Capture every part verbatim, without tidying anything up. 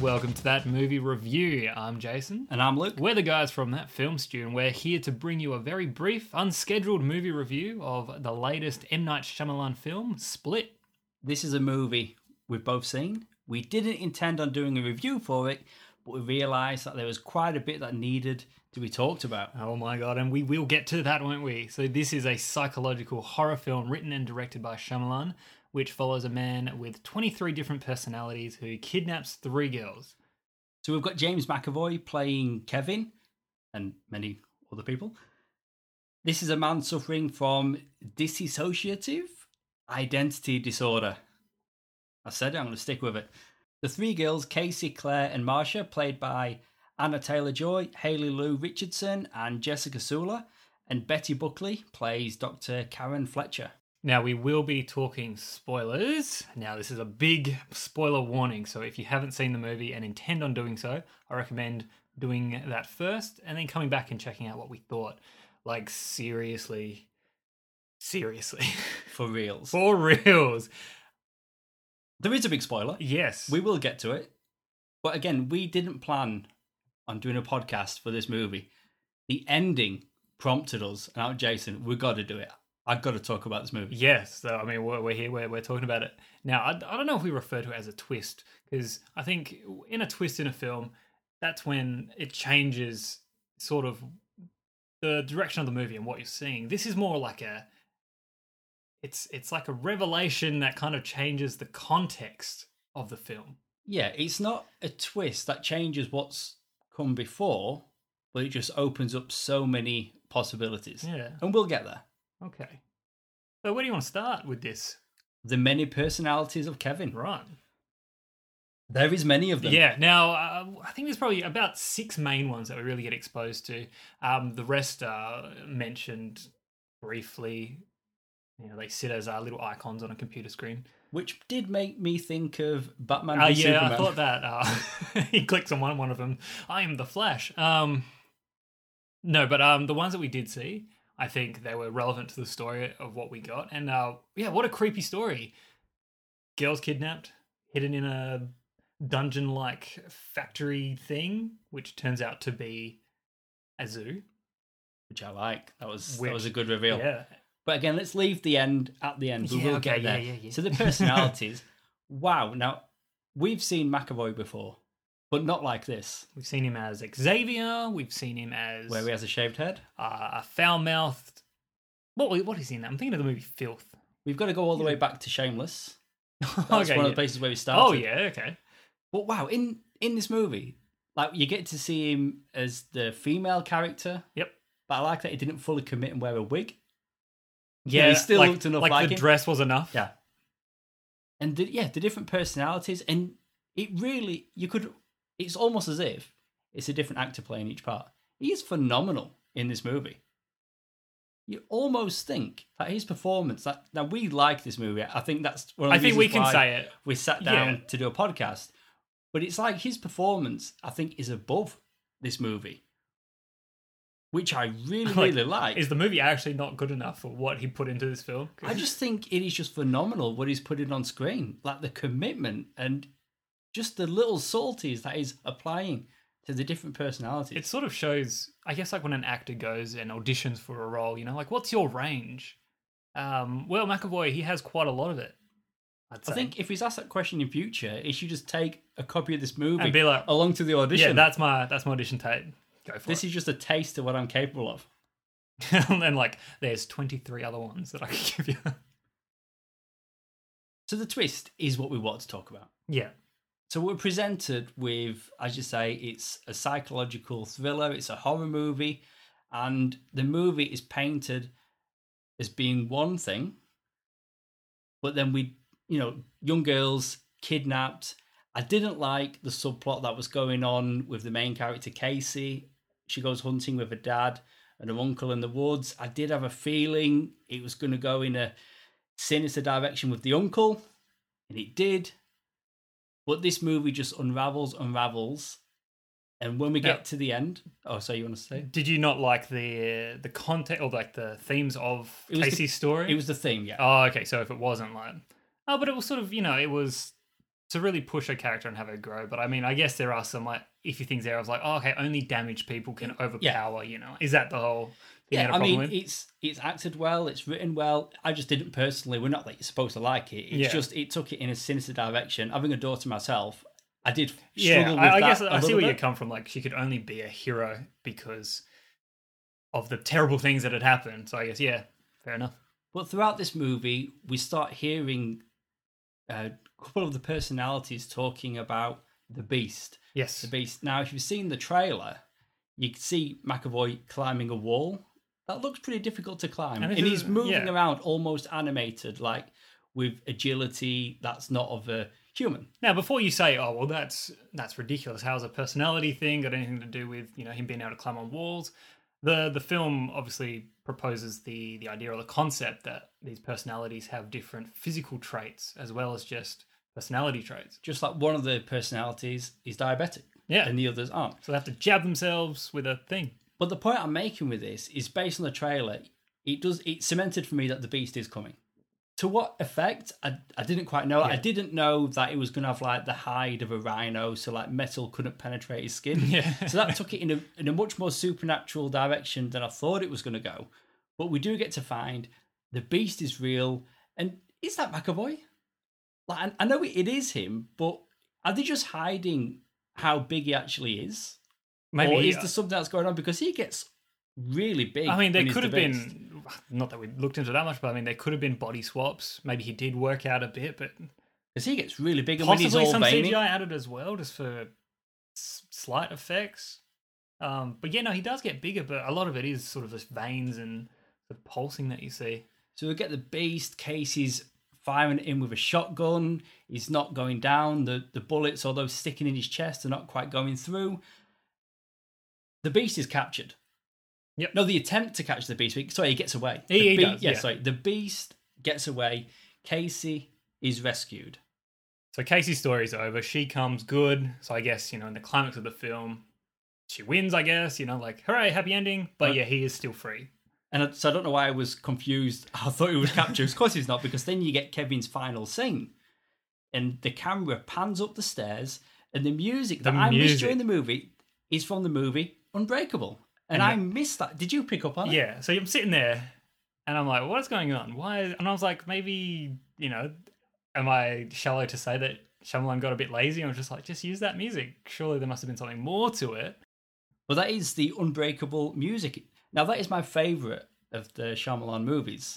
welcome to That Movie Review. I'm Jason. And I'm Luke. We're the guys from That Film Stew, and we're here to bring you a very brief, unscheduled movie review of the latest M. Night Shyamalan film, Split. This is a movie we've both seen. We didn't intend on doing a review for it, but we realised that there was quite a bit that needed to be talked about. Oh my god, and we will get to that, won't we? So this is a psychological horror film written and directed by Shyamalan, which follows a man with twenty-three different personalities who kidnaps three girls. So we've got James McAvoy playing Kevin and many other people. This is a man suffering from dissociative identity disorder. I said it, I'm going to stick with it. The three girls, Casey, Claire and Marcia, played by Anna Taylor-Joy, Haley Lou Richardson and Jessica Sula, and Betty Buckley plays Doctor Karen Fletcher. Now, we will be talking spoilers. Now, this is a big spoiler warning, so if you haven't seen the movie and intend on doing so, I recommend doing that first and then coming back and checking out what we thought. Like, seriously. Seriously. For reals. For reals. There is a big spoiler. Yes. We will get to it. But again, we didn't plan on doing a podcast for this movie. The ending prompted us, and out Jason, we've got to do it. I've got to talk about this movie. Yes, so I mean, we're, we're here, we're, we're talking about it. Now, I, I don't know if we refer to it as a twist, because I think in a twist in a film, that's when it changes sort of the direction of the movie and what you're seeing. This is more like a, it's it's like a revelation that kind of changes the context of the film. Yeah, it's not a twist that changes what's come before, but it just opens up so many possibilities. Yeah. And we'll get there. Okay. So where do you want to start with this? The many personalities of Kevin. Right. There is many of them. Yeah. Now, uh, I think there's probably about six main ones that we really get exposed to. Um, the rest are mentioned briefly. You know, they sit as uh, little icons on a computer screen. Which did make me think of Batman Oh, uh, v yeah, Superman. I thought that. Uh, he clicks on one, one of them. I am the Flash. Um, no, but um, the ones that we did see, I think they were relevant to the story of what we got. And uh, yeah, what a creepy story. Girls kidnapped, hidden in a dungeon-like factory thing, which turns out to be a zoo. Which I like. That was Which, that was a good reveal. Yeah. But again, let's leave the end at the end. We Yeah, will okay, get there. yeah, yeah, yeah. So the personalities. Wow. Now, we've seen McAvoy before, but not like this. We've seen him as Xavier. We've seen him as Where he has a shaved head. uh, a foul-mouthed. What what is he in that? I'm thinking of the movie Filth. We've got to go all the Yeah. way back to Shameless. That's okay, one of yeah. the places where we started. Oh yeah, okay. But wow, in, in this movie, like you get to see him as the female character. Yep. But I like that he didn't fully commit and wear a wig. Yeah, he still like, looked enough like, like the him. dress was enough. Yeah. And the, yeah, the different personalities, and it really, you could, it's almost as if it's a different actor playing each part. He is phenomenal in this movie. You almost think that his performance, that now we like this movie. I think that's one of the I think we reasons can why say it. we sat down Yeah. to do a podcast. But it's like his performance, I think, is above this movie, which I really, Like, really like. Is the movie actually not good enough for what he put into this film? I just think it is just phenomenal what he's putting on screen. Like the commitment and just the little salties that he's applying to the different personalities. It sort of shows, I guess, like when an actor goes and auditions for a role, you know, like what's your range? Um, well, McAvoy, he has quite a lot of it. I'd say. I think if he's asked that question in future, he should just take a copy of this movie and be like, along to the audition. yeah, that's my that's my audition tape. Go for this it. is just a taste of what I'm capable of. And then, like, there's twenty-three other ones that I could give you. So the twist is what we want to talk about. Yeah. So we're presented with, as you say, it's a psychological thriller, it's a horror movie, and the movie is painted as being one thing, but then we, you know, young girls kidnapped. I didn't like the subplot that was going on with the main character, Casey. She goes hunting with her dad and her uncle in the woods. I did have a feeling it was going to go in a sinister direction with the uncle, and it did. But this movie just unravels, unravels. And when we get Now- to the end... Oh, so you want to say? Did you not like the the content or like the themes of It was the- Casey's story? It was the theme, yeah. Oh, okay. So if it wasn't like, oh, but it was sort of, you know, it was to really push her character and have her grow. But I mean, I guess there are some like iffy things there. I was like, oh, okay, only damaged people can overpower. You know, is that the whole? Thing Yeah, you had a I problem mean, with? it's it's acted well, it's written well. I just didn't personally. We're not like you're supposed to like it. It's Yeah. just it took it in a sinister direction. Having a daughter myself, I did Yeah, struggle with I, I that guess a I see little where you bit. come from. Like, she could only be a hero because of the terrible things that had happened. So I guess, yeah, fair enough. But throughout this movie, we start hearing a couple of the personalities talking about the Beast. Yes. The Beast. Now, if you've seen the trailer, you can see McAvoy climbing a wall. That looks pretty difficult to climb. And And, this he's is- moving yeah. around almost animated, like with agility that's not of a human. Now, before you say, "Oh, well, that's that's ridiculous," how's a personality thing got anything to do with you know him being able to climb on walls? The the film obviously proposes the the idea or the concept that these personalities have different physical traits as well as just personality traits. Just like one of the personalities is diabetic Yeah, and the others aren't. so they have to jab themselves with a thing. But the point I'm making with this is based on the trailer. It does it cemented for me that the Beast is coming. To what effect? I, I didn't quite know. Yeah. I didn't know that it was going to have like the hide of a rhino, so like metal couldn't penetrate his skin. Yeah. So that took it in a in a much more supernatural direction than I thought it was going to go. But we do get to find the Beast is real, and is that McAvoy? Like I, I know it, it is him, but are they just hiding how big he actually is? Maybe or he- is there something that's going on? Because he gets really big. I mean, there when he's could have the Beast. been, not that we looked into that much, but I mean, there could have been body swaps. Maybe he did work out a bit, but Because he gets really big, and when he's possibly all some veiny, C G I added as well, just for s- slight effects. Um, but yeah, no, he does get bigger, but a lot of it is sort of just veins and the pulsing that you see. so we get the Beast. Casey's firing at him with a shotgun. He's not going down. The the bullets, although sticking in his chest, are not quite going through. The Beast is captured. Yep. No, the attempt to catch the Beast. Sorry, he gets away. He- The he Be- does, Yeah, yeah. sorry. The Beast gets away. Casey is rescued. So Casey's story is over. She comes good. So I guess, you know, in the climax of the film, she wins, I guess, you know, like, hooray, happy ending. But Right. yeah, he is still free. And I- so I don't know why I was confused. I thought he was captured. Of course he's not, because then you get Kevin's final scene. And the camera pans up the stairs, and the music that The I missed music. during the movie is from the movie Unbreakable. And, And I the- missed that. Did you pick up on it? Yeah, so I'm sitting there and I'm like, what's going on? Why? And I was like, maybe, you know, am I shallow to say that Shyamalan got a bit lazy? I was just like, just use that music. Surely there must have been something more to it. But that is the Unbreakable music. Now, that is my favourite of the Shyamalan movies.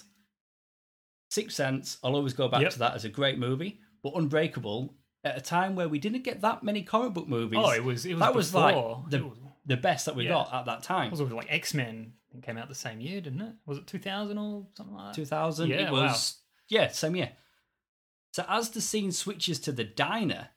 Sixth Sense, I'll always go back Yep. to that as a great movie. But Unbreakable, at a time where we didn't get that many comic book movies, Oh, it was it was that was before. like the, it was, the best that we Yeah. got at that time. it was like X-Men came out the same year, didn't it? Was it two thousand or something like that? two thousand. Yeah, it was yeah, same year. So as the scene switches to the diner,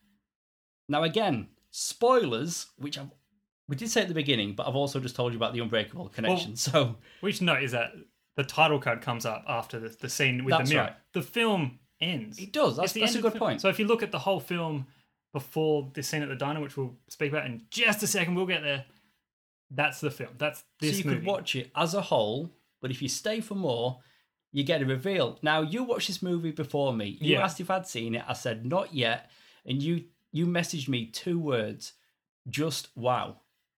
now again, spoilers, which I've, we did say at the beginning, but I've also just told you about the Unbreakable connection. so Which note is that the title card comes up after the, the scene with That's the mirror. right. The film ends. it does. That's, It's the that's end a of the good film. point. So if you look at the whole film before the scene at the diner, which we'll speak about in just a second, we'll get there. That's the film. That's this so you movie. could watch it as a whole, but if you stay for more, you get a reveal. Now you watched this movie before me. You Yeah. asked if I'd seen it. I said not yet, and you you messaged me two words, just wow.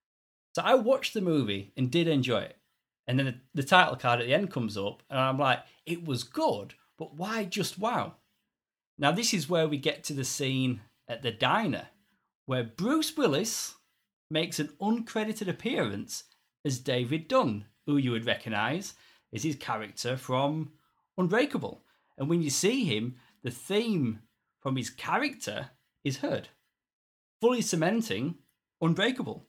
So I watched the movie and did enjoy it, and then the, the title card at the end comes up, and I'm like, it was good, but why just wow? Now this is where we get to the scene at the diner, where Bruce Willis makes an uncredited appearance as David Dunn, who you would recognise as his character from Unbreakable. And when you see him, the theme from his character is heard, fully cementing Unbreakable.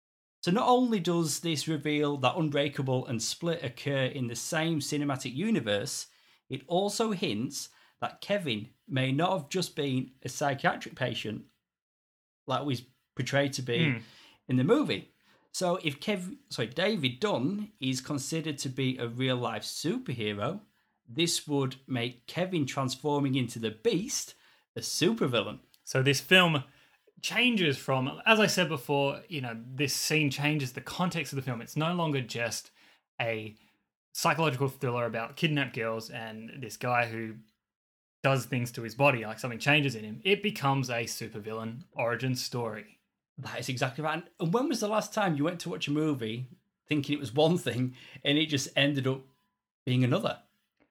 So not only does this reveal that Unbreakable and Split occur in the same cinematic universe, it also hints that Kevin may not have just been a psychiatric patient like was portrayed to be Mm. in the movie. So if Kev, sorry, David Dunn is considered to be a real life superhero, this would make Kevin transforming into the Beast a supervillain. So this film changes from, as I said before, you know, this scene changes the context of the film. It's no longer just a psychological thriller about kidnapped girls and this guy who does things to his body, like something changes in him, it becomes a supervillain origin story. That is exactly right. And when was the last time you went to watch a movie thinking it was one thing and it just ended up being another?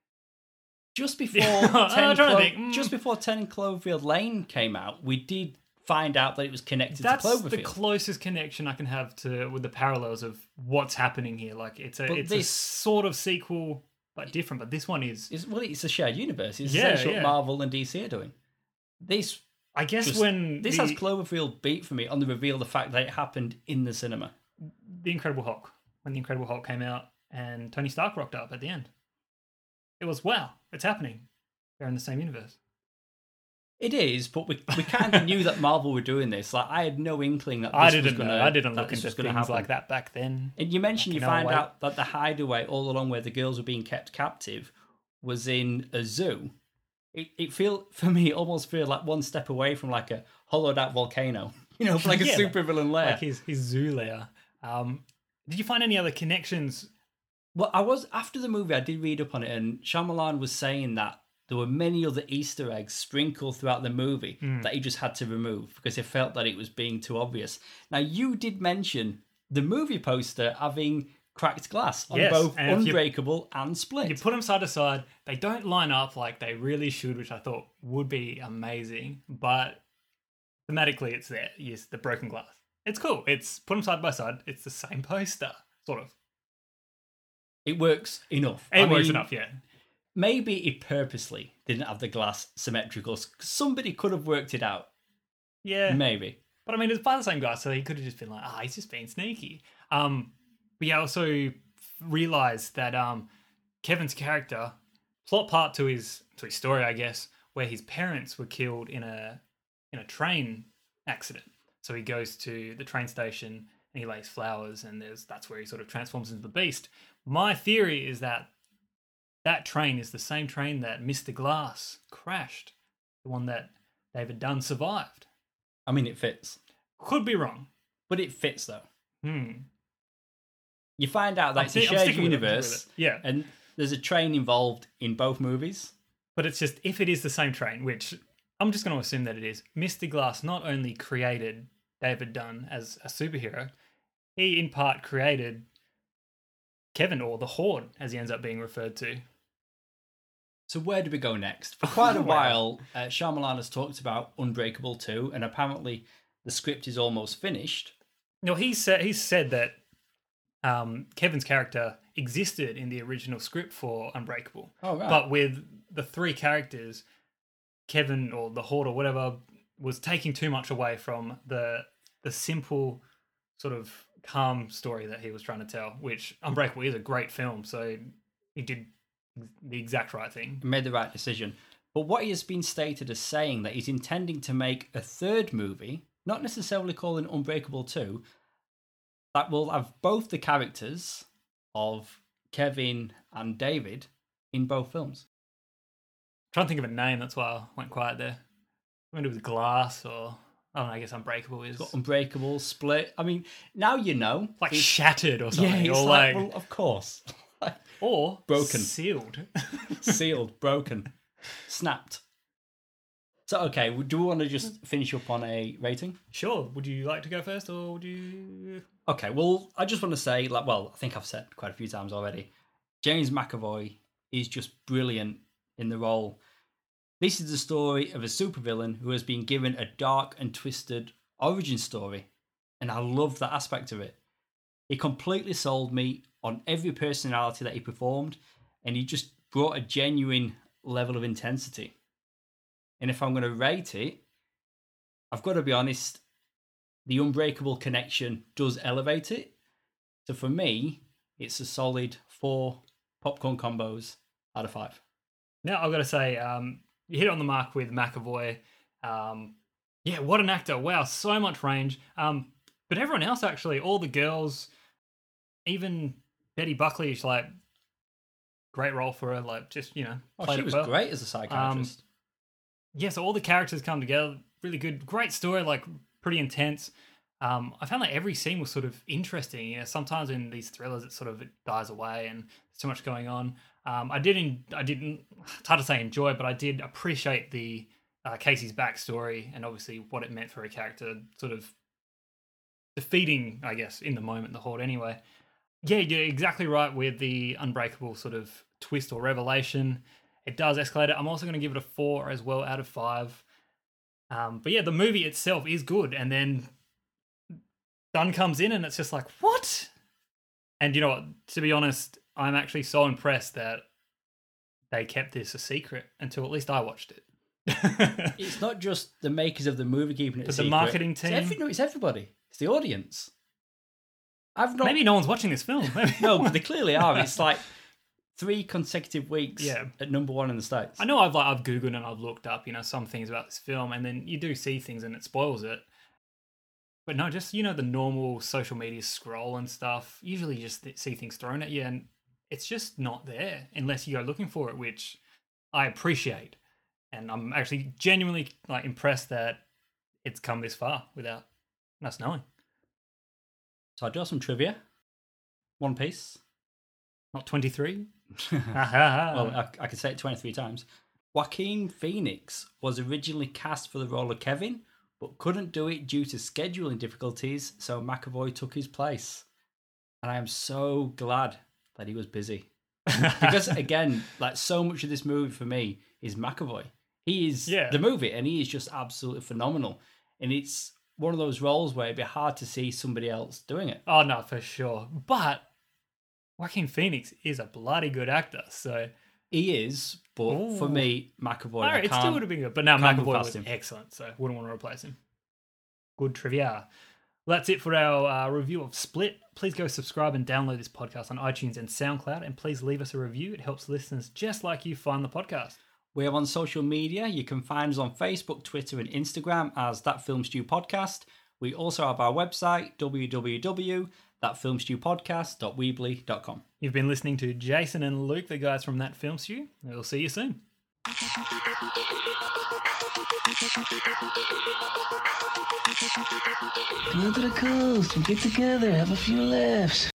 Just before ten, Clo- mm. just before ten Cloverfield Lane came out, we did find out that it was connected That's to Cloverfield. That's the closest connection I can have to with the parallels of what's happening here. Like it's a but it's this, a sort of sequel, but different. But this one is, is well, it's a shared universe. It's yeah, essentially yeah. what Marvel and D C are doing. This, I guess, just, when this the, has Cloverfield beat for me on the reveal of the fact that it happened in the cinema. The Incredible Hulk, when the Incredible Hulk came out and Tony Stark rocked up at the end, it was wow, it's happening. They're in the same universe. It is, but we we kind of knew that Marvel were doing this. Like I had no inkling that this I didn't was going to. I didn't look into things happen. like that back then. And you mentioned you, you find know, out that the hideaway all along where the girls were being kept captive was in a zoo. It it feel for me it almost feel like one step away from like a hollowed out volcano. You know, like a yeah, supervillain lair. Like his his zoo lair. Um, did you find any other connections? Well, I was after the movie. I did read up on it, and Shyamalan was saying that there were many other Easter eggs sprinkled throughout the movie mm. that he just had to remove because he felt that it was being too obvious. Now, you did mention the movie poster having cracked glass on yes, both and Unbreakable you, and Split. You put them side to side. They don't line up like they really should, which I thought would be amazing. But thematically, it's there. Yes, the broken glass. It's cool. It's put them side by side. It's the same poster, sort of. It works enough. It I works mean, enough, yeah. Maybe it purposely didn't have the glass symmetrical. Somebody could have worked it out. Yeah. Maybe. But I mean, it's by the same guy, so he could have just been like, ah, oh, he's just being sneaky. Um, but yeah, I also realised that um, Kevin's character, plot part to his to his story, I guess, where his parents were killed in a in a train accident. So he goes to the train station and he lays flowers, and there's that's where he sort of transforms into the beast. My theory is that that train is the same train that Mister Glass crashed, the one that David Dunn survived. I mean, it fits. Could be wrong. But it fits, though. Hmm. You find out that I'm it's sti- a shared with it, universe. with it. Yeah. And there's a train involved in both movies. But it's just, if it is the same train, which I'm just going to assume that it is, Mister Glass not only created David Dunn as a superhero, he in part created Kevin, or the Horde, as he ends up being referred to. So where do we go next? For quite a while, uh, Shyamalan has talked about Unbreakable two, and apparently the script is almost finished. No, he said he's said that um, Kevin's character existed in the original script for Unbreakable. Oh, right. But with the three characters, Kevin or the Horde or whatever was taking too much away from the the simple sort of calm story that he was trying to tell, which Unbreakable is a great film, so he did the exact right thing. Made the right decision. But what he has been stated as saying that he's intending to make a third movie, not necessarily calling Unbreakable two, that will have both the characters of Kevin and David in both films. I'm trying to think of a name, that's why I went quiet there. I'm going to do with Glass, or I don't know, I guess Unbreakable is. Got Unbreakable, Split. I mean, now you know. Like Shattered or something. Yeah, it's or like, like, well, of course. or broken. Sealed. Sealed, broken, snapped. So, okay, do we want to just finish up on a rating? Sure. Would you like to go first, or would you... Okay, well, I just want to say, like, well, I think I've said quite a few times already, James McAvoy is just brilliant in the role. This is the story of a supervillain who has been given a dark and twisted origin story, and I love that aspect of it. He completely sold me on every personality that he performed, and he just brought a genuine level of intensity. And if I'm going to rate it, I've got to be honest, the Unbreakable connection does elevate it. So for me, it's a solid four popcorn combos out of five. Now, I've got to say, um, you hit it on the mark with McAvoy. Um, yeah, what an actor. Wow, so much range. Um, but everyone else, actually, all the girls, even Betty Buckley, is like, great role for her. Like, just, you know, oh, she was well. great as a psychiatrist. Um, yeah, so all the characters come together. Really good. Great story, like, pretty intense. Um, I found that every scene was sort of interesting. You know, sometimes in these thrillers, it sort of it dies away and there's too much going on. Um, I didn't, I didn't, it's hard to say enjoy, but I did appreciate the uh, Casey's backstory and obviously what it meant for a character, sort of defeating, I guess, in the moment, the Horde anyway. Yeah, you're exactly right with the Unbreakable sort of twist or revelation. It does escalate it. I'm also going to give it a four as well out of five. Um, but yeah, the movie itself is good. And then Dunn comes in and it's just like, what? And you know what? To be honest, I'm actually so impressed that they kept this a secret until at least I watched it. It's not just the makers of the movie keeping it But a the secret. marketing team. It's, every, no, it's everybody. It's the audience. I've not. Maybe no one's watching this film. Maybe No, but they clearly are. It's like three consecutive weeks Yeah. at number one in the States. I know I've like I've Googled and I've looked up, you know, some things about this film, and then you do see things and it spoils it. But no, just, you know, the normal social media scroll and stuff. Usually you just th- see things thrown at you and it's just not there unless you go looking for it, which I appreciate. And I'm actually genuinely like impressed that it's come this far without us knowing. So I draw some trivia. One Piece. Not twenty-three? Well, I, I could say it twenty-three times. Joaquin Phoenix was originally cast for the role of Kevin, but couldn't do it due to scheduling difficulties, so McAvoy took his place. And I am so glad that he was busy. Because, again, like so much of this movie for me is McAvoy. He is Yeah. the movie, and he is just absolutely phenomenal. And it's one of those roles where it'd be hard to see somebody else doing it. Oh, no, for sure. But Joaquin Phoenix is a bloody good actor, so... He is, but Ooh. for me, McAvoy, All I right, it still can't- would have been good, but now can't McAvoy move past was him. excellent, so wouldn't want to replace him. Good trivia. Well, that's it for our uh, review of Split. Please go subscribe and download this podcast on iTunes and SoundCloud, and please leave us a review. It helps listeners just like you find the podcast. We're on social media. You can find us on Facebook, Twitter, and Instagram as That Film Stew Podcast. We also have our website, w w w dot that film stew podcast dot weebly dot com. You've been listening to Jason and Luke, the guys from That Film Stew. We'll see you soon. Come out to the coast and get together, have a few laughs.